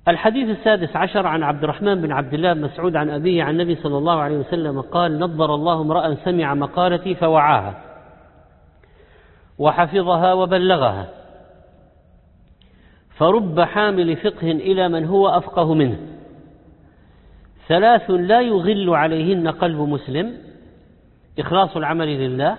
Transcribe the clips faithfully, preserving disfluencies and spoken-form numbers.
الحديث السادس عشر عن عبد الرحمن بن عبد الله بن مسعود عن أبيه عن النبي صلى الله عليه وسلم قال: نضر الله امرأ سمع مقالتي فوعاها وحفظها وبلغها، فرب حامل فقه إلى من هو أفقه منه، ثلاث لا يغل عليهن قلب مسلم: إخلاص العمل لله،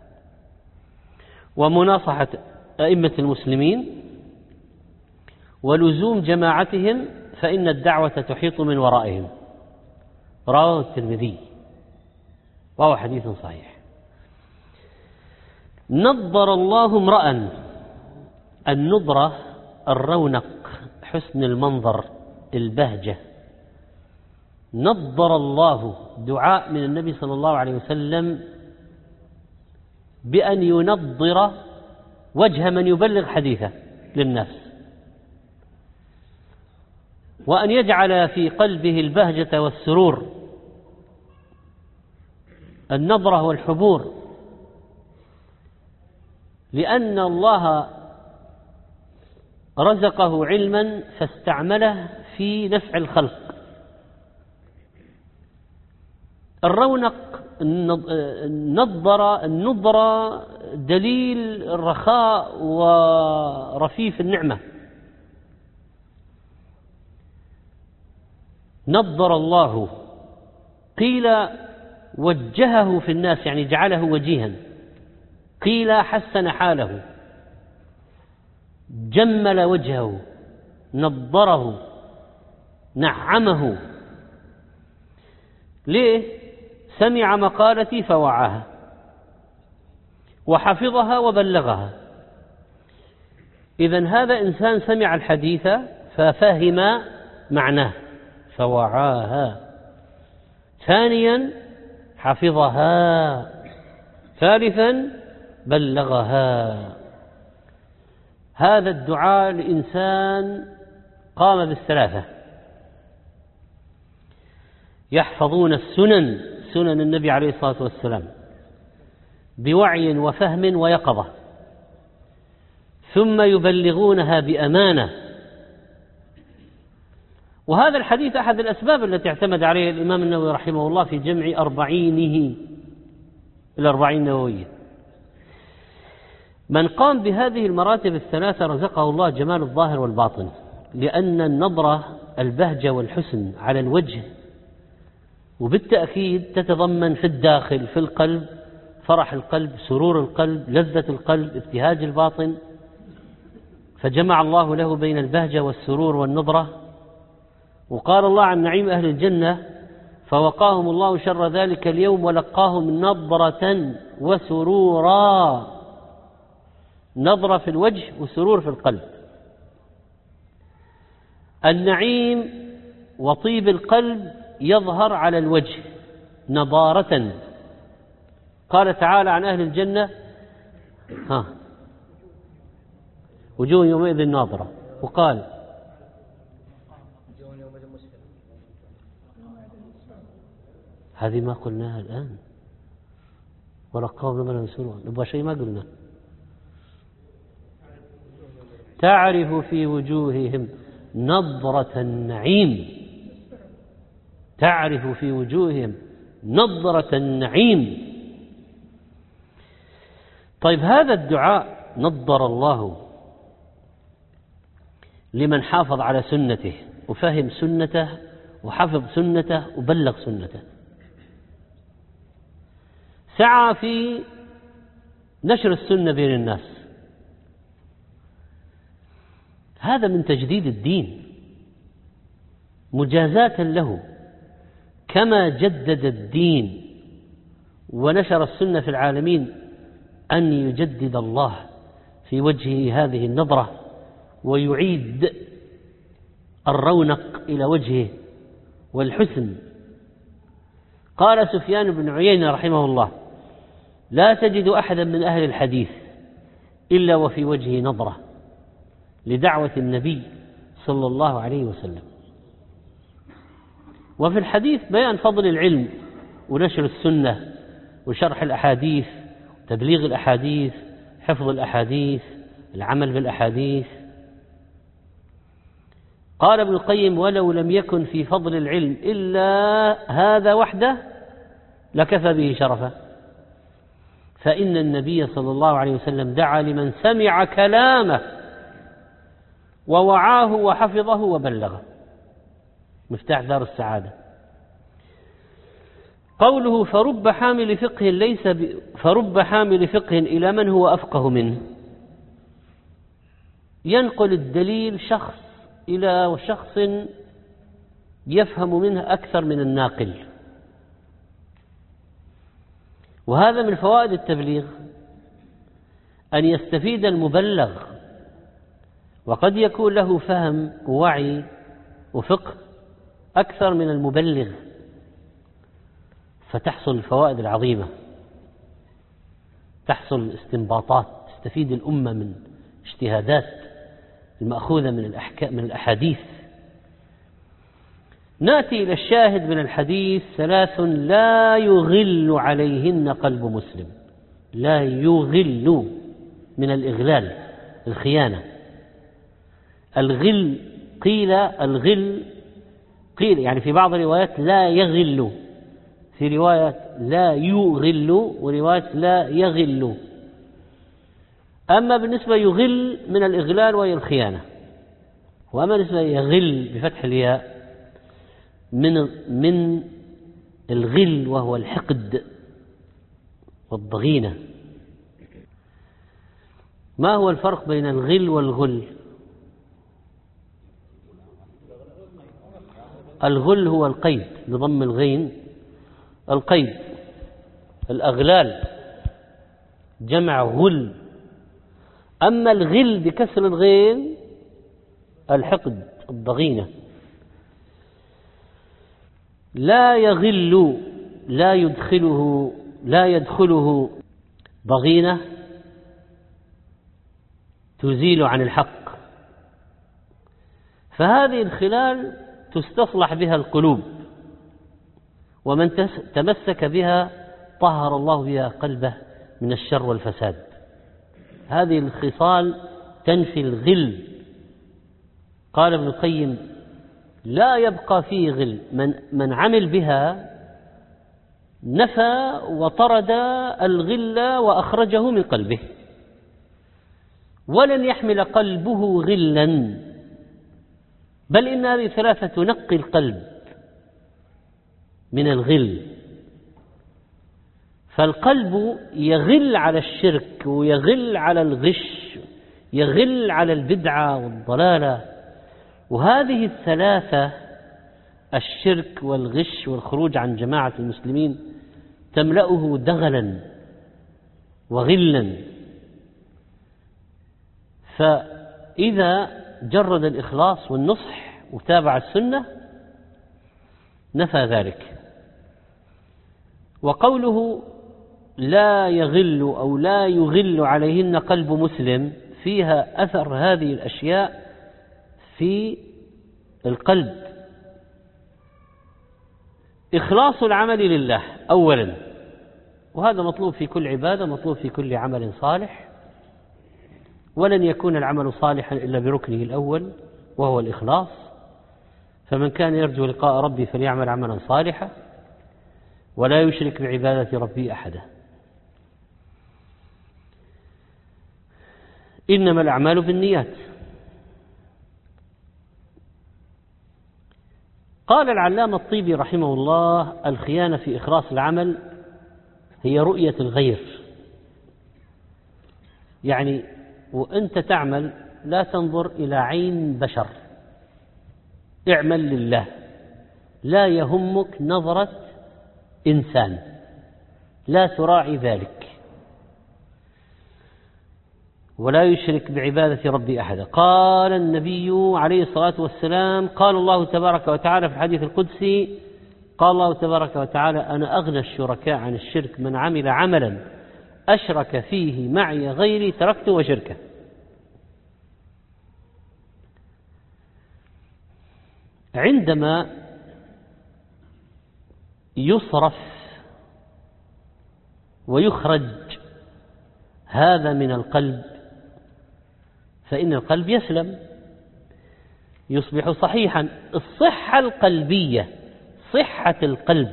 ومناصحة أئمة المسلمين، ولزوم جماعتهم فإن الدعوة تحيط من ورائهم. رواه الترمذي وهو حديث صحيح. نضر الله امرأ، النضرة الرونق، حسن المنظر، البهجة. نضر الله دعاء من النبي صلى الله عليه وسلم بأن ينضر وجه من يبلغ حديثه للناس، وأن يجعل في قلبه البهجة والسرور، النضرة والحبور، لأن الله رزقه علما فاستعمله في نفع الخلق. الرونق، النضرة، النضرة دليل الرخاء ورفيف النعمة. نضر الله قيل وجهه في الناس، يعني جعله وجيها، قيل حسن حاله، جمل وجهه، نضره، نعمه. ليه؟ سمع مقالتي فوعاها وحفظها وبلغها. إذن هذا إنسان سمع الحديث ففهم معناه فوعاها. ثانيا حفظها. ثالثا بلغها. هذا الدعاء لإنسان قام بالثلاثة: يحفظون السنن، سنن النبي عليه الصلاة والسلام، بوعي وفهم ويقظة، ثم يبلغونها بأمانة. وهذا الحديث أحد الأسباب التي اعتمد عليه الإمام النووي رحمه الله في جمع أربعينه، الأربعين النووية. من قام بهذه المراتب الثلاثة رزقه الله جمال الظاهر والباطن، لأن النظرة البهجة والحسن على الوجه، وبالتأكيد تتضمن في الداخل في القلب فرح القلب، سرور القلب، لذة القلب، ابتهاج الباطن، فجمع الله له بين البهجة والسرور والنظرة. وقال الله عن نعيم أهل الجنة: فوقاهم الله شر ذلك اليوم ولقاهم نضرة وسرورا. نضرة في الوجه وسرور في القلب. النعيم وطيب القلب يظهر على الوجه نضارة. قال تعالى عن أهل الجنة: ها وجوه يومئذ ناظرة. وقال: هذه ما قلناها الآن، ولقاهم نضرة وسرورا. نبغى شيء ما قلنا. تعرف في وجوههم نضرة النعيم، تعرف في وجوههم نضرة النعيم. طيب، هذا الدعاء نضر الله لمن حافظ على سنته وفهم سنته وحفظ سنته وبلغ سنته، سعى في نشر السنة بين الناس. هذا من تجديد الدين مجازاة له، كما جدد الدين ونشر السنة في العالمين، أن يجدد الله في وجهه هذه النظرة ويعيد الرونق إلى وجهه والحسن. قال سفيان بن عيينة رحمه الله: لا تجد أحدا من أهل الحديث إلا وفي وجهه نظرة لدعوة النبي صلى الله عليه وسلم. وفي الحديث بيان فضل العلم ونشر السنة وشرح الأحاديث، تبليغ الأحاديث، حفظ الأحاديث، العمل بالأحاديث. قال ابن القيم: ولو لم يكن في فضل العلم إلا هذا وحده لكفى به شرفا، فإن النبي صلى الله عليه وسلم دعا لمن سمع كلامه ووعاه وحفظه وبلغه. مفتاح دار السعادة. قوله: فرب حامل فقه ليس ب... فرب حامل فقه إلى من هو أفقه منه، ينقل الدليل شخص إلى شخص يفهم منه أكثر من الناقل. وهذا من فوائد التبليغ، أن يستفيد المبلغ، وقد يكون له فهم ووعي وفقه أكثر من المبلغ، فتحصل الفوائد العظيمة، تحصل استنباطات، تستفيد الأمة من اجتهادات المأخوذة من الأحكام من الأحاديث. نأتي إلى الشاهد من الحديث: ثلاث لا يغل عليهن قلب مسلم. لا يغل من الإغلال، الخيانة. الغل قيل الغل قيل يعني في بعض الروايات لا يغل، في رواية لا يغل، ورواية لا يغل. أما بالنسبة يغل من الإغلال وهي الخيانة، وأما بالنسبة يغل بفتح الياء من من الغل وهو الحقد والضغينة. ما هو الفرق بين الغل والغل؟ الغل هو القيد بضم الغين، القيد. الأغلال جمع غل. أما الغل بكسر الغين الحقد، الضغينة. لا يغل، لا يدخله لا يدخله ضغينة تزيل عن الحق، فهذه الخلال تستصلح بها القلوب، ومن تمسك بها طهر الله بها قلبه من الشر والفساد. هذه الخصال تنفي الغل. قال ابن القيم: لا يبقى فيه غل، من, من عمل بها نفى وطرد الغل وأخرجه من قلبه، ولن يحمل قلبه غلا، بل إن هذه ثلاثة تنقي القلب من الغل. فالقلب يغل على الشرك، ويغل على الغش، يغل على البدعة والضلالة. وهذه الثلاثة، الشرك والغش والخروج عن جماعة المسلمين، تملأه دغلا وغلا. فإذا جرد الإخلاص والنصح وتابع السنة نفى ذلك. وقوله لا يغل أو لا يغل عليهن قلب مسلم، فيها أثر هذه الأشياء في القلب. إخلاص العمل لله أولا، وهذا مطلوب في كل عبادة، مطلوب في كل عمل صالح. ولن يكون العمل صالحا إلا بركنه الأول وهو الإخلاص. فمن كان يرجو لقاء ربي فليعمل عملا صالحا ولا يشرك بعبادة ربي أحدا. إنما الأعمال بالنيات. قال العلامة الطيبي رحمه الله: الخيانة في إخلاص العمل هي رؤية الغير. يعني وأنت تعمل لا تنظر إلى عين بشر، اعمل لله، لا يهمك نظرة إنسان، لا تراعي ذلك، ولا يشرك بعبادة ربي أحدا. قال النبي عليه الصلاة والسلام: قال الله تبارك وتعالى في الحديث القدسي، قال الله تبارك وتعالى: أنا أغنى الشركاء عن الشرك، من عمل عملا أشرك فيه معي غيري تركته وشركه. عندما يصرف ويخرج هذا من القلب فإن القلب يسلم. يصبح صحيحا. الصحة القلبية، صحة القلب،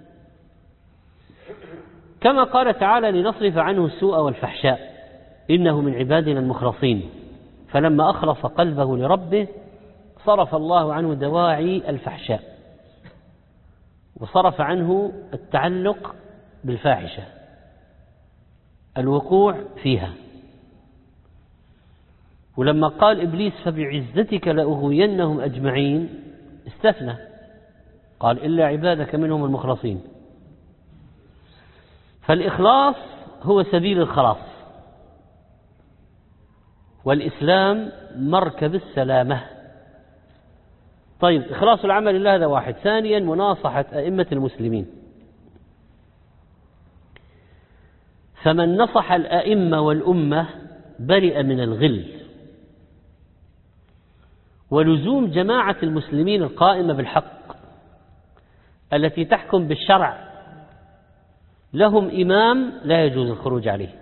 كما قال تعالى لنصرف عنه السوء والفحشاء إنه من عبادنا المخلصين، فلما أخلص قلبه لربه صرف الله عنه دواعي الفحشاء وصرف عنه التعلق بالفاحشة، الوقوع فيها. ولما قال إبليس فبعزتك لأغوينهم أجمعين استثنى، قال إلا عبادك منهم المخلصين. فالإخلاص هو سبيل الخلاص، والإسلام مركب السلامة. طيب، إخلاص العمل لله هذا واحد. ثانيا، مناصحة أئمة المسلمين. فمن نصح الأئمة والأمة برئ من الغل. ولزوم جماعة المسلمين القائمة بالحق التي تحكم بالشرع، لهم إمام لا يجوز الخروج عليه،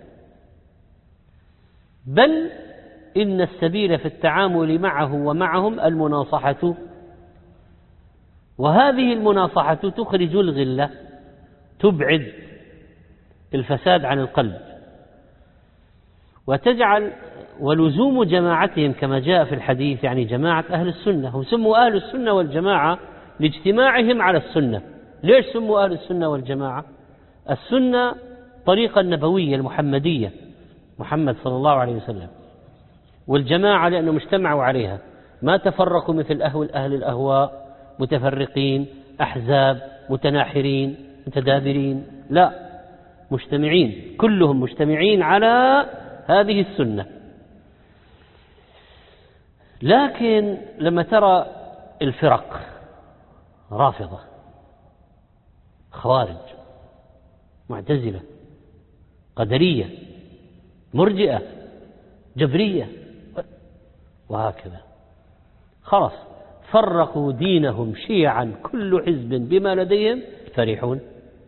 بل إن السبيل في التعامل معه ومعهم المناصحة، وهذه المناصحة تخرج الغلة، تبعد الفساد عن القلب وتجعل. ولزوم جماعتهم كما جاء في الحديث، يعني جماعة أهل السنة، هم سموا أهل السنة والجماعة لاجتماعهم على السنة. ليش سموا أهل السنة والجماعة؟ السنة طريقة النبوية المحمدية، محمد صلى الله عليه وسلم، والجماعة لأنهم اجتمعوا عليها، ما تفرقوا مثل أهل أهل الأهواء متفرقين، أحزاب، متناحرين، متدابرين، لا، مجتمعين، كلهم مجتمعين على هذه السنة. لكن لما ترى الفرق، رافضة، خوارج، معتزلة، قدرية، مرجئة، جبرية، وهكذا، خلاص فرقوا دينهم شيعا، كل حزب بما لديهم فرحون.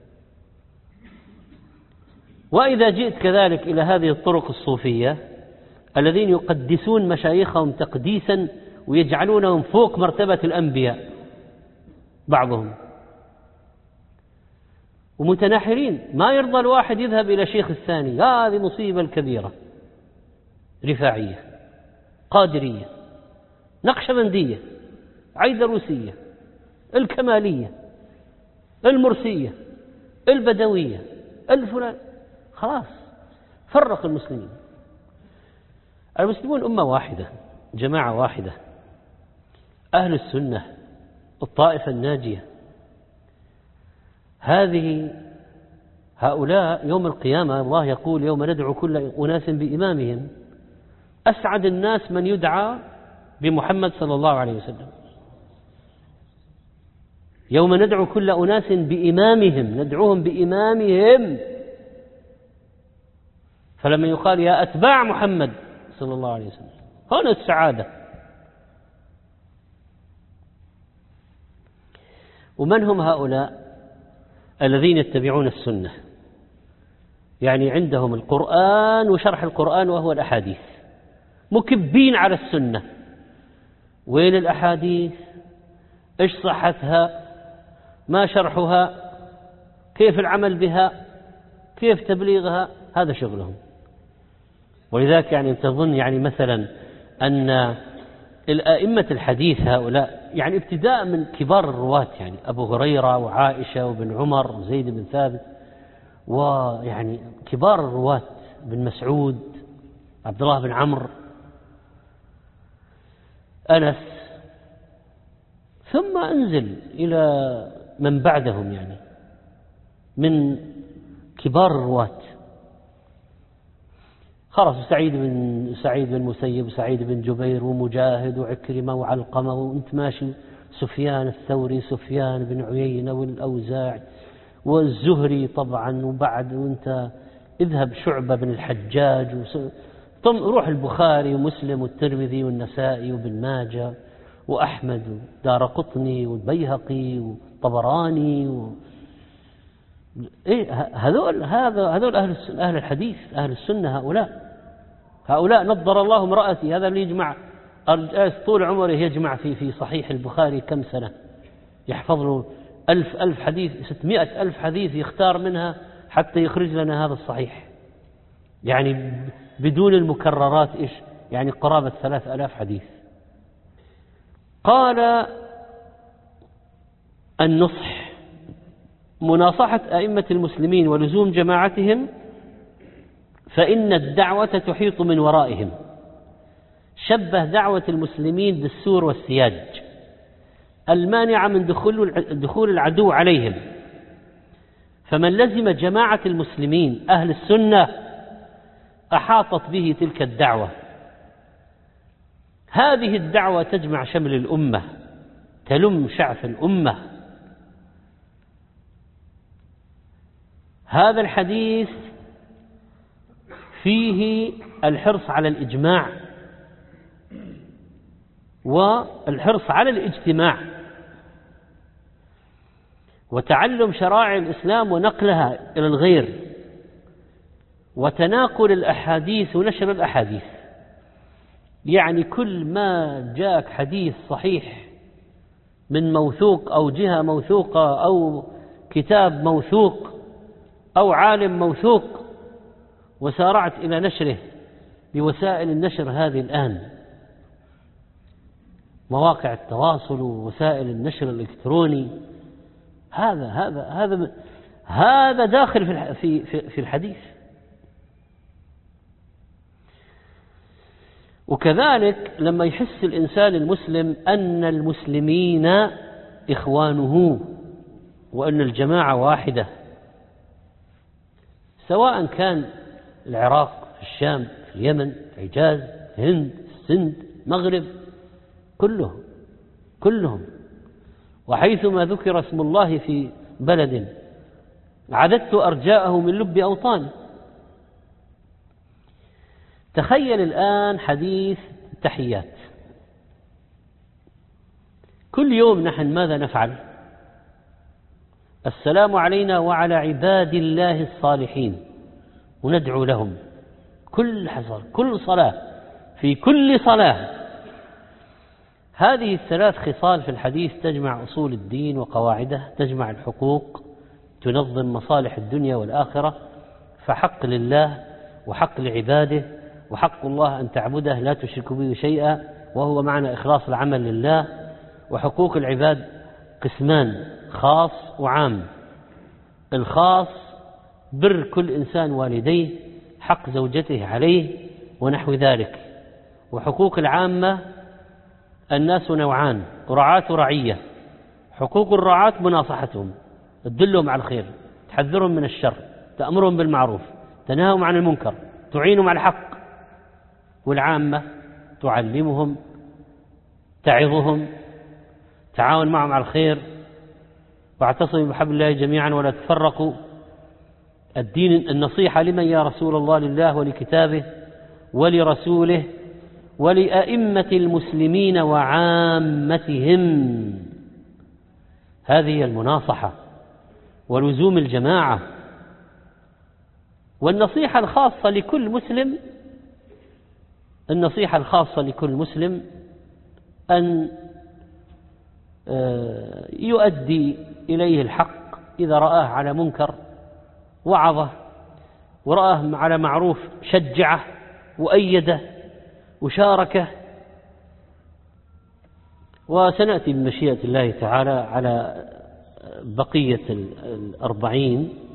وإذا جئت كذلك إلى هذه الطرق الصوفية الذين يقدسون مشايخهم تقديسا ويجعلونهم فوق مرتبة الأنبياء بعضهم، ومتناحرين، ما يرضى الواحد يذهب إلى شيخ الثاني، هذه مصيبة الكبيرة. رفاعية، قادرية، نقشبندية، عيدروسية، الكمالية، المرسية، البدوية، الفلان، خلاص فرق المسلمين. المسلمون أمة واحدة، جماعة واحدة، أهل السنة، الطائفة الناجية. هذه هؤلاء يوم القيامة الله يقول يوم ندعو كل أناس بإمامهم، أسعد الناس من يدعى بمحمد صلى الله عليه وسلم. يوم ندعو كل أناس بإمامهم، ندعوهم بإمامهم. فلما يقال يا أتباع محمد صلى الله عليه وسلم، هنا السعادة. ومن هم هؤلاء الذين يتبعون السنة؟ يعني عندهم القرآن وشرح القرآن وهو الأحاديث، مكبين على السنة. وين الأحاديث؟ إيش صحتها؟ ما شرحها؟ كيف العمل بها؟ كيف تبليغها؟ هذا شغلهم. ولذلك يعني تظن يعني مثلا أن الأئمة الحديث هؤلاء، يعني ابتداء من كبار الرواة، يعني أبو هريرة وعائشة وابن عمر وزيد بن ثابت، ويعني كبار الرواة، بن مسعود، عبد الله بن عمرو، أنس، ثم أنزل إلى من بعدهم يعني من كبار الرواة، خلاص سعيد بن سعيد بن مسيب وسعيد بن جبير ومجاهد وعكرمة وعلقمة، وانت ماشي سفيان الثوري، سفيان بن عيينة والأوزاعي والزهري طبعا، وبعد وانت اذهب شعبة بن الحجاج، ثم روح البخاري ومسلم والترمذي والنسائي وابن ماجه وأحمد ودار قطني والبيهقي والطبراني و... إيه هذول هذا هذول أهل أهل الحديث، أهل السنة. هؤلاء هؤلاء نضر الله امرأتي، هذا اللي يجمع طول عمره يجمع في في صحيح البخاري كم سنة، يحفظ له ألف ألف حديث، ستمائة ألف حديث، يختار منها حتى يخرج لنا هذا الصحيح، يعني بدون المكررات إيش يعني قرابة ثلاث ألاف حديث. قال النصح: مناصحة أئمة المسلمين ولزوم جماعتهم، فإن الدعوة تحيط من ورائهم. شبه دعوة المسلمين بالسور والسياج المانعة من دخول العدو عليهم، فمن لزم جماعة المسلمين أهل السنة أحاطت به تلك الدعوة. هذه الدعوة تجمع شمل الأمة، تلم شعث الأمة. هذا الحديث فيه الحرص على الإجماع والحرص على الاجتماع وتعلم شرائع الإسلام ونقلها إلى الغير، وتناقل الأحاديث ونشر الأحاديث. يعني كل ما جاءك حديث صحيح من موثوق أو جهة موثوقة أو كتاب موثوق أو عالم موثوق وسارعت إلى نشره بوسائل النشر هذه الآن، مواقع التواصل ووسائل النشر الإلكتروني، هذا هذا هذا هذا داخل في في في الحديث. وكذلك لما يحس الإنسان المسلم أن المسلمين إخوانه وأن الجماعة واحدة، سواء كان العراق، الشام، اليمن، الحجاز، الهند، السند، المغرب، كلهم كلهم وحيثما ذكر اسم الله في بلد عددت أرجاءه من لب أوطان. تخيل الآن حديث التحيات. كل يوم نحن ماذا نفعل؟ السلام علينا وعلى عباد الله الصالحين، وندعو لهم كل حصر، كل صلاة، في كل صلاة. هذه الثلاث خصال في الحديث تجمع أصول الدين وقواعده، تجمع الحقوق، تنظم مصالح الدنيا والآخرة. فحق لله وحق لعباده، وحق الله أن تعبده لا تشرك به شيئا، وهو معنى إخلاص العمل لله. وحقوق العباد قسمان: خاص وعام. الخاص بر كل إنسان والديه، حق زوجته عليه ونحو ذلك. وحقوق العامة: الناس نوعان: رعاة ورعية. حقوق الرعاة مناصحتهم، تدلهم على الخير، تحذرهم من الشر، تأمرهم بالمعروف، تنهاهم عن المنكر، تعينهم على الحق. والعامة: تعلمهم، تعظهم، تعاون معهم على الخير، واعتصموا بحبل الله جميعا ولا تفرقوا. الدين النصيحة لمن يا رسول الله؟ لله ولكتابه ولرسوله ولأئمة المسلمين وعامتهم. هذه المناصحة ولزوم الجماعة. والنصيحة الخاصة لكل مسلم، النصيحة الخاصة لكل مسلم أن يؤدي إليه الحق إذا رآه على منكر وعظه، ورآه على معروف شجعه وأيده وشاركه. وسنأتي بمشيئة الله تعالى على بقية الأربعين